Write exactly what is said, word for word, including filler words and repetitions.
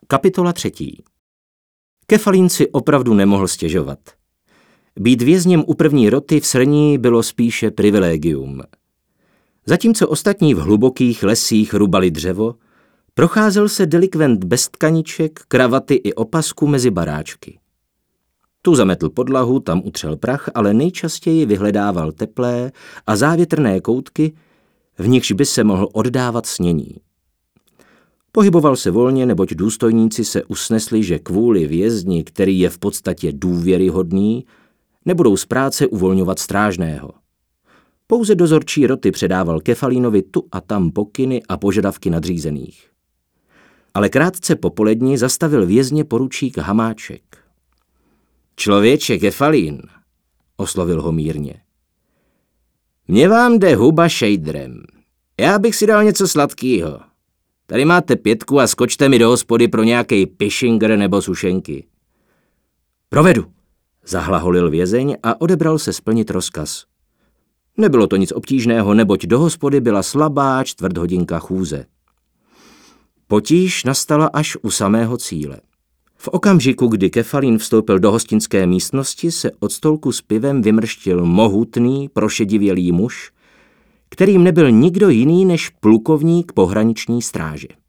Kapitola třetí. Kefalín si opravdu nemohl stěžovat. Být vězněm u první roty v Srni bylo spíše privilegium. Zatímco ostatní v hlubokých lesích rubali dřevo, procházel se delikvent bez tkaniček, kravaty i opasku mezi baráčky. Tu zametl podlahu, tam utřel prach, ale nejčastěji vyhledával teplé a závětrné koutky, v nichž by se mohl oddávat snění. Pohyboval se volně, neboť důstojníci se usnesli, že kvůli vězni, který je v podstatě důvěryhodný, nebudou z práce uvolňovat strážného. Pouze dozorčí roty předával Kefalínovi tu a tam pokyny a požadavky nadřízených. Ale krátce po poledni zastavil vězně poručík Hamáček. Člověče Kefalín, oslovil ho mírně. Mně vám jde huba šejdrem. Já bych si dal něco sladkýho. Tady máte pětku a skočte mi do hospody pro nějakej pishinger nebo sušenky. Provedu, zahlaholil vězeň a odebral se splnit rozkaz. Nebylo to nic obtížného, neboť do hospody byla slabá čtvrthodinka chůze. Potíž nastala až u samého cíle. V okamžiku, kdy Kefalín vstoupil do hostinské místnosti, se od stolku s pivem vymrštil mohutný, prošedivělý muž, kterým nebyl nikdo jiný než plukovník pohraniční stráže.